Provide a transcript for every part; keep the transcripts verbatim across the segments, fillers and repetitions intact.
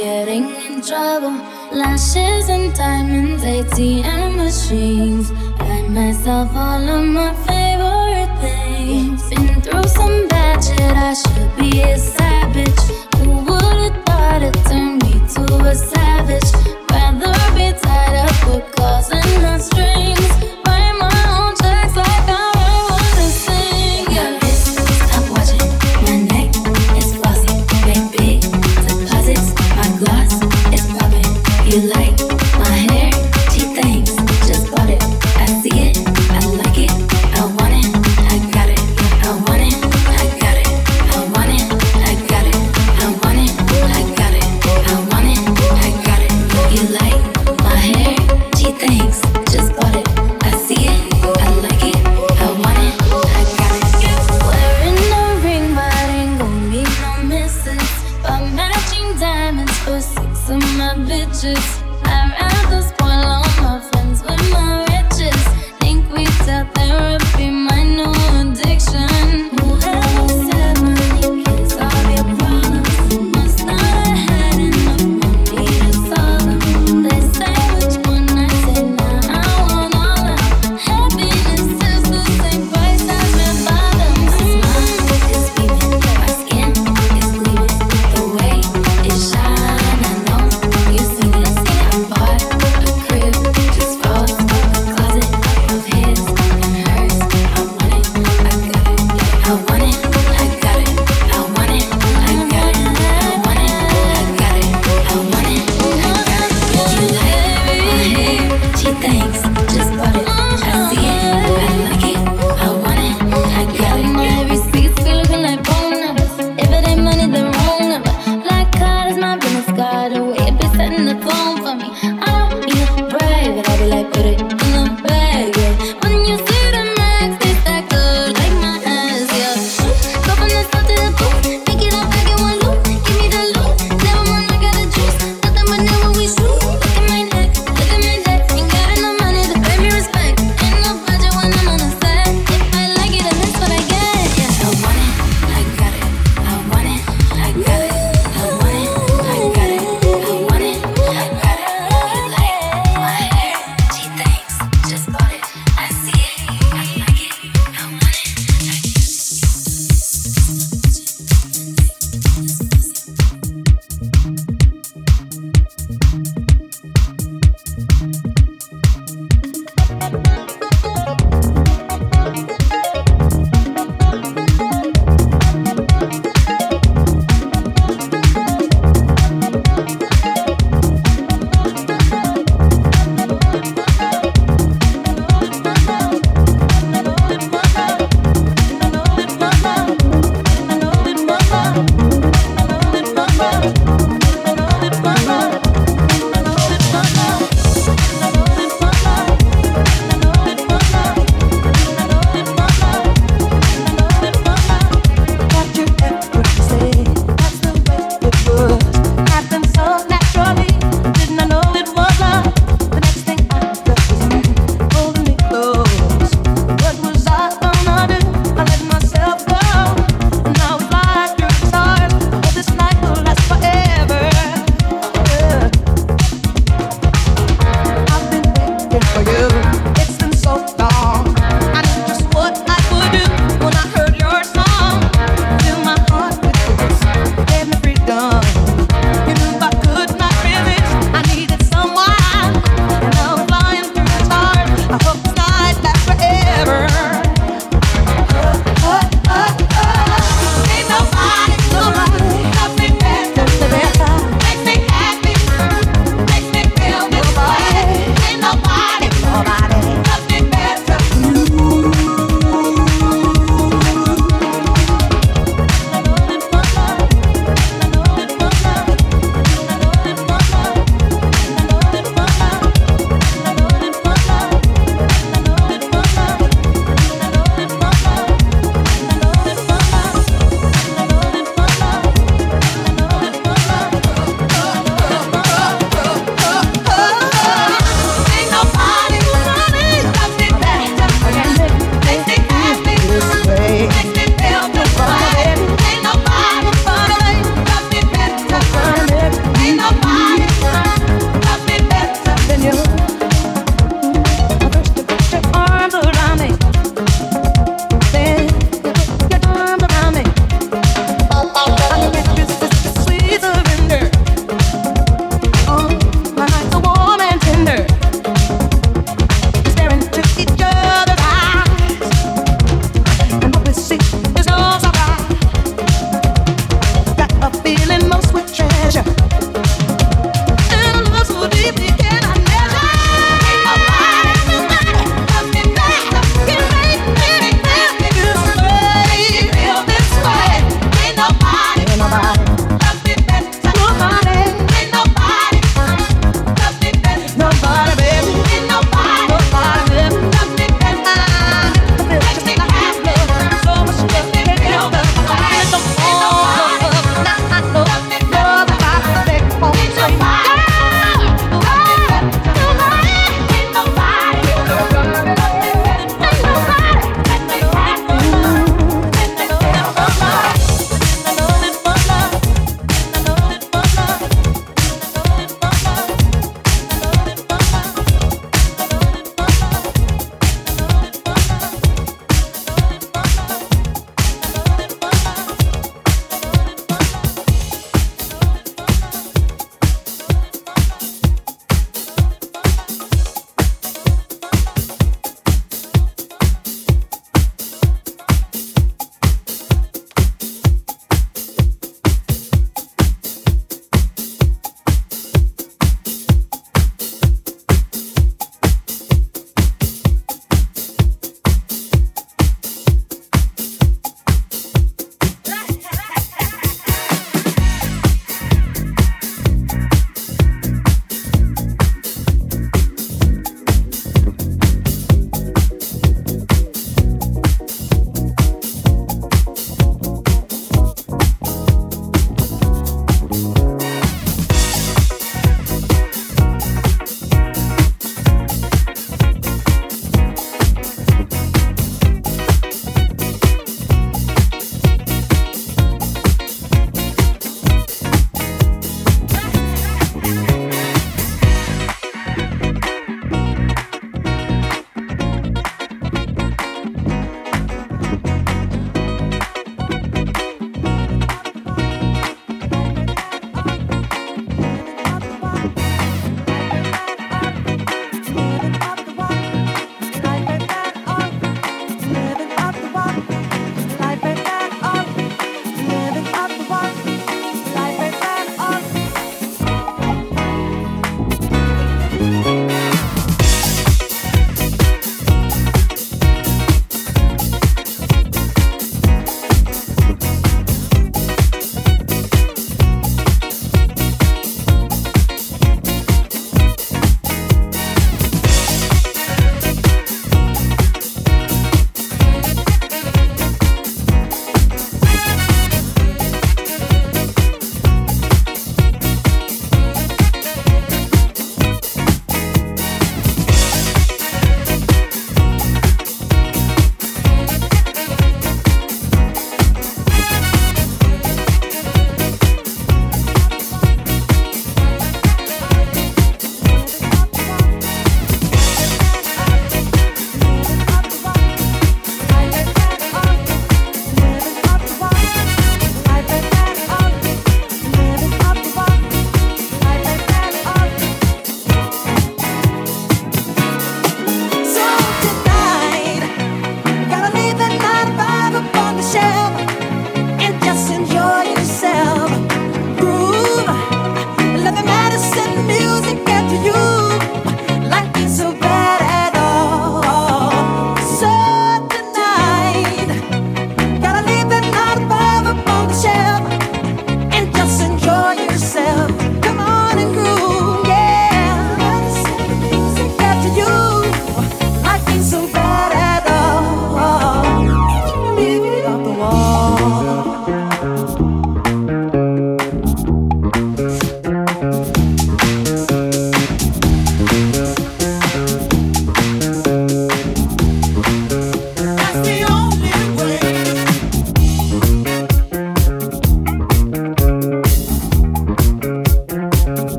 getting in trouble. Lashes and diamonds, A T M machines. Buy myself all of my favorite things. Been through some bad shit, I should be a savage. Who would've thought it turned me to a savage? Rather be tied up with calls and not strings. Write my own checks like I write what I sing. Yeah, wrist, stop watching. My neck is flossy. Make big deposits. My gloss is popping. You like my hair? She thinks. Just bought it. I see it. I like it. I want it. I got it. I want it. I got it. I want it. I got it. I want it. I got it. I want it. I got it. You like my hair? She thinks. Just bought it. I see it. I like it. I want it. I got it. Wearing a ring, but ain't gon' be no misses. But matching diamonds for six of my bitches. I'd rather spoil all my friends with my riches. Think retail therapy, my new addiction. Whoever said money kills all your problems must not have had enough money to solve them. They say which one, I say nah, I want all of them. Happiness is the same price as my bottoms. My smile is beaming, my skin is gleaming. The way it shine, I know you see this. I bought a crib just for the closet of his and hers. I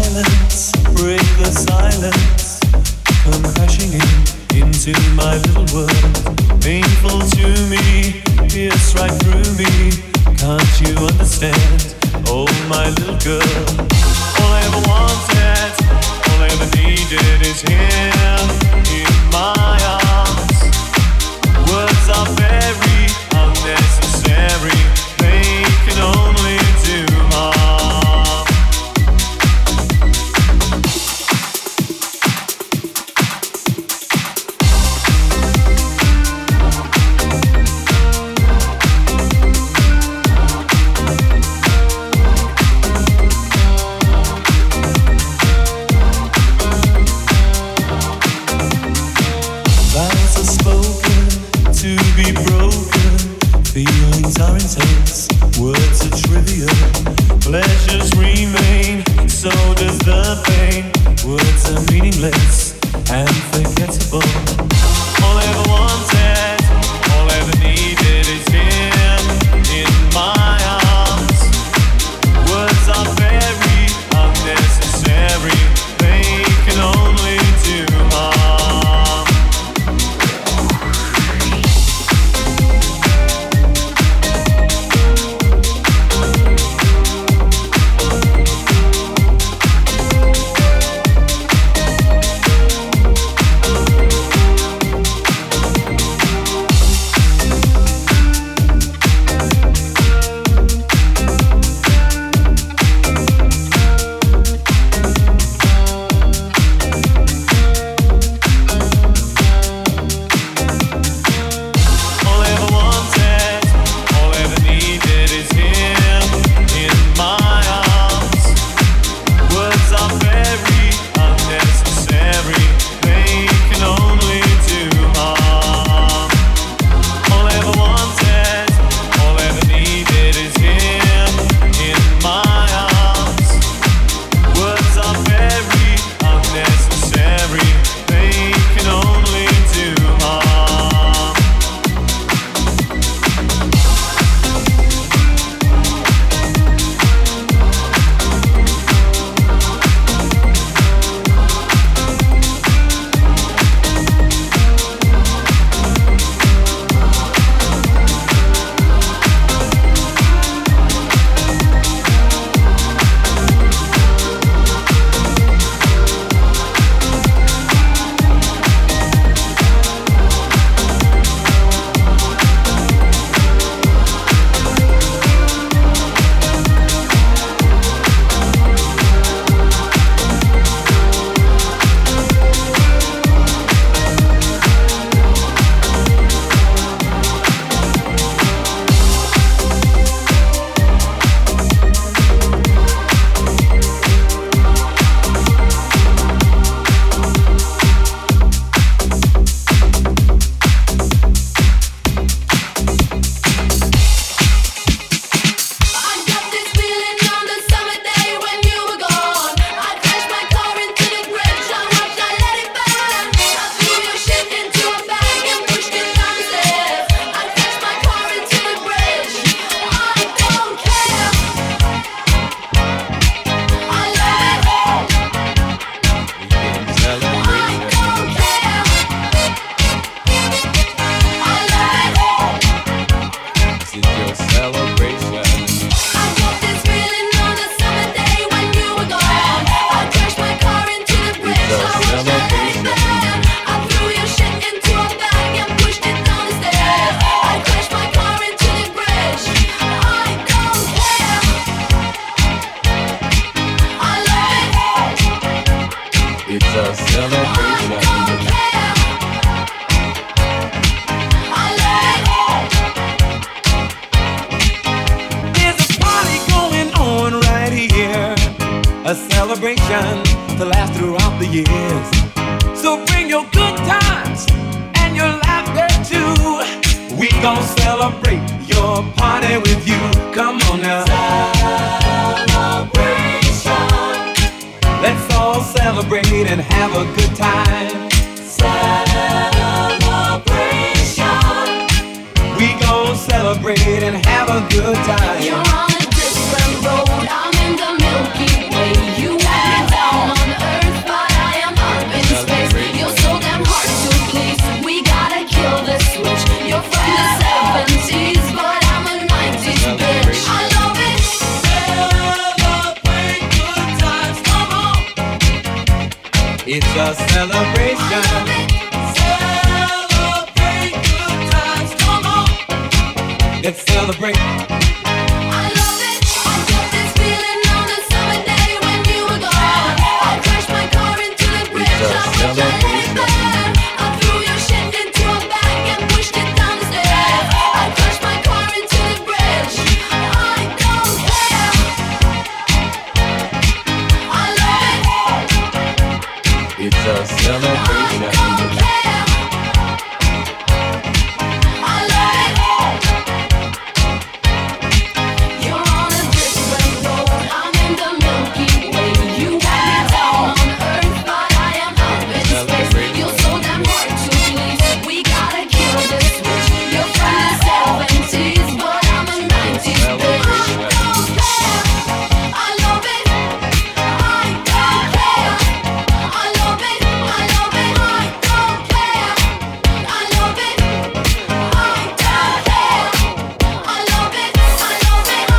silence, break the silence. Come crashing in into my little world. Painful to me, pierce right through me. Can't you understand? Oh, my little girl. All I ever wanted, all I ever needed is here in my arms. Words are very unnecessary. They can only do harm. Vows are spoken to be broken. Feelings are intense, words are trivial. Pleasures remain, so does the pain. Words are meaningless and forgettable. All I ever wanted, all I ever needed is here in my arms. Words are very unnecessary. They can only do harm. Celebrate and have a good time. You're on a different road. I'm in the Milky Way. You and I. It's a celebration. Celebrate good times, come on. Let's celebrate. I love it. I got this feeling on a summer day when you were gone. I crashed my car into the bridge. I wish I let it burn. I threw your shit into a bag and pushed it down the stairs. I crashed my car into the bridge. I don't care. I love it. It's a celebration. I don't care. I love it. You're on a different road. I'm in the Milky Way. You got me down on Earth, but I am up in space. You're so damn hard to please. We gotta kill this switch. You're from the seventies, but I'm a nineties bitch. I don't care. I love it. I don't care. I love it. I love it. I don't care. I love it. I don't care. I love it. I love it.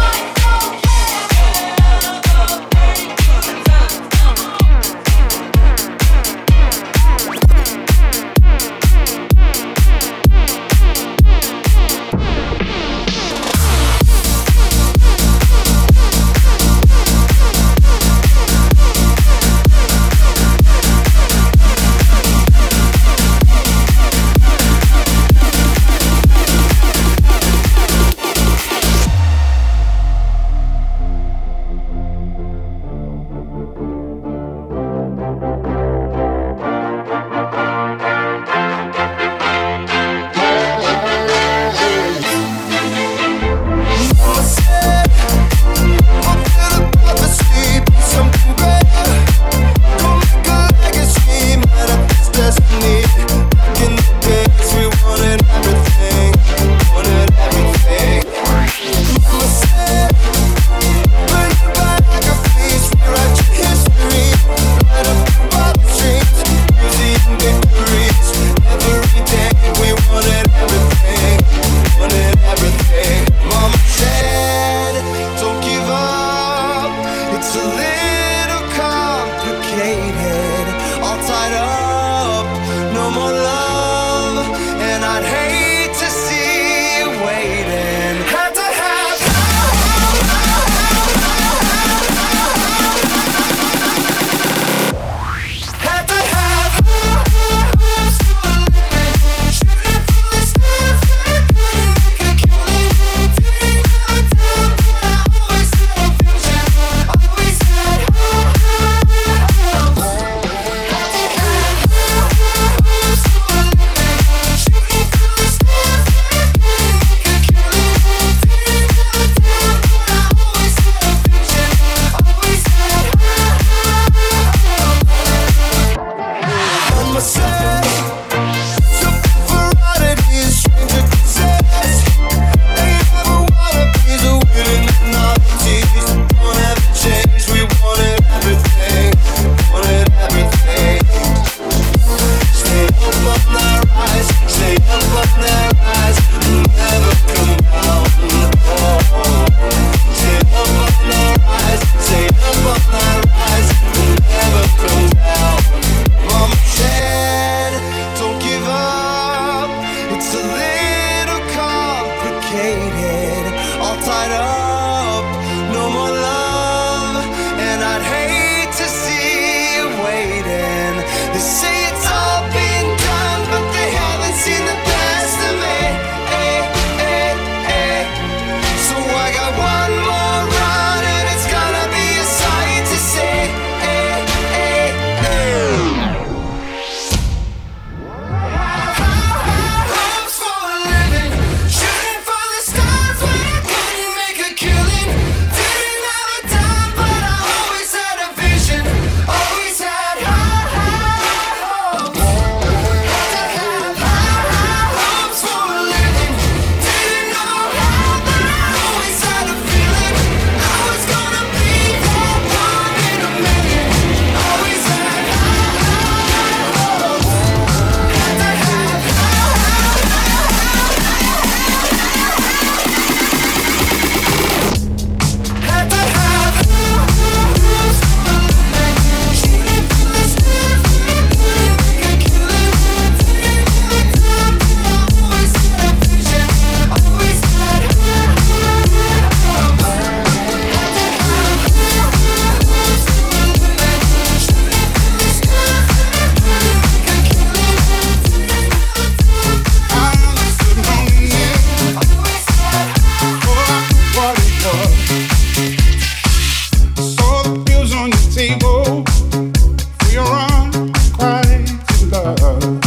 for your unrequited love.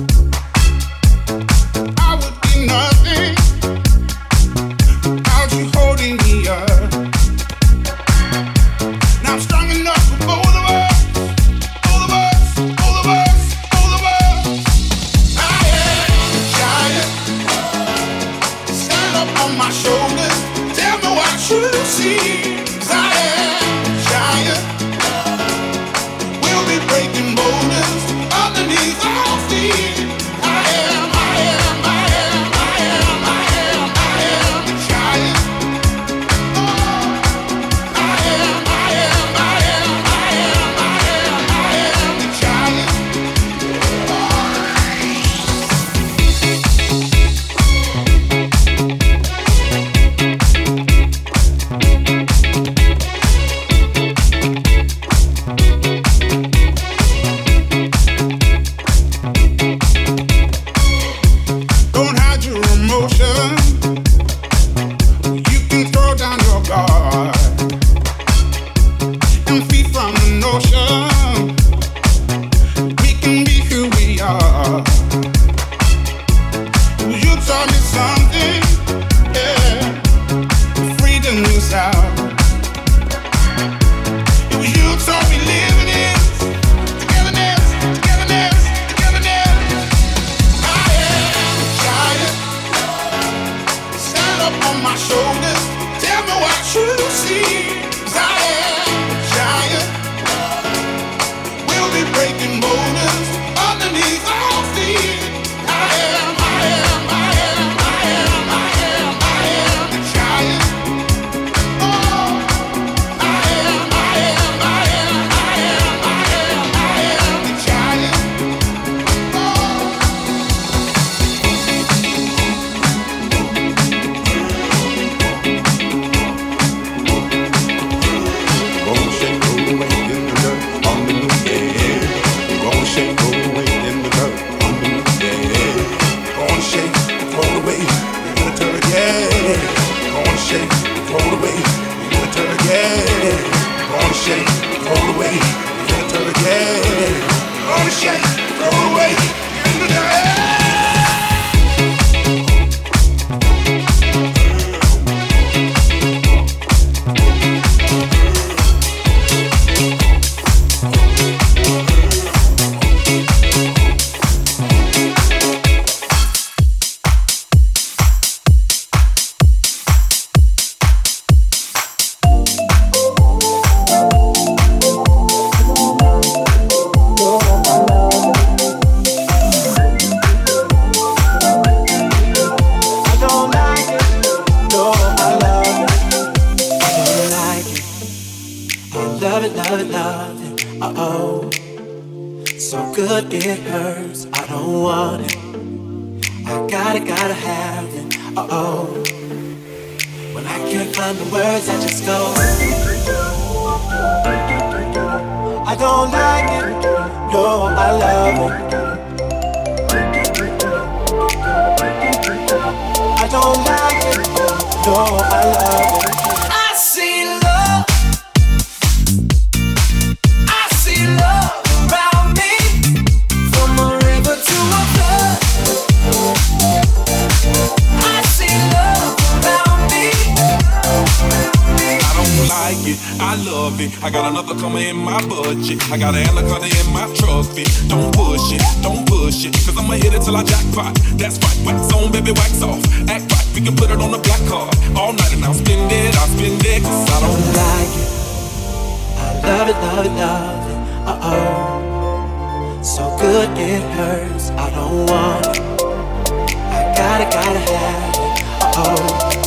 I would be nothing without you holding me up. Now I'm strong enough for both of us, both of us, both of us, both of us. I am a giant. Stand up on my shoulders. Tell me what you see. 'Cause I am a giant. We'll be breaking boulders underneath our feet. I am, I am, I am, I am, I am, I am a giant. Oh, I am, I am, I am, I am, I am, I am a giant. Don't hide your emotion. You can throw down your guard and feed from the notion. We can be who we are. You taught me something, yeah. Freedom is out. It was you taught me living is togetherness, togetherness, togetherness. I am a giant. Stand up on my shoulders. Tell me what you see. 'Cause I am a giant. We'll be breaking boulders underneath our feet. I am, I am, I am, I am, I am, I am a giant. Oh, I am, I am, I am, I am, I am, I am a giant. Oh. Gonna shake, roll away in the dirt, on the new bed. Gonna shake, roll away in the dirt, on the new bed. Gonna shake, roll away in the dirt, yeah. Gonna shake, roll away in the dirt, yeah. Gonna shake, roll away in the dirt, yeah. Gonna shake, roll away in the dirt. Love it, love it, love it, uh-oh. So good it hurts, I don't want it. I gotta, gotta have it, uh-oh. When I can't find the words, I just go. I don't like it, no, I love it. I don't like it, no, I love it. I see love. I see love around me, from a river to a flood. I see love around me. I don't like it, I love it. I got another coming in my budget. I got an anaconda in my trophy. Don't push it, don't push it, cause I'ma hit it till I jackpot. That's right, wax on, baby, wax off. Act right, we can put it on the black card. All night and I'll spend it, I'll spend it, cause I don't like it. I love it, love it, love it, uh-oh. So good it hurts, I don't want it. I gotta, gotta have it, uh-oh.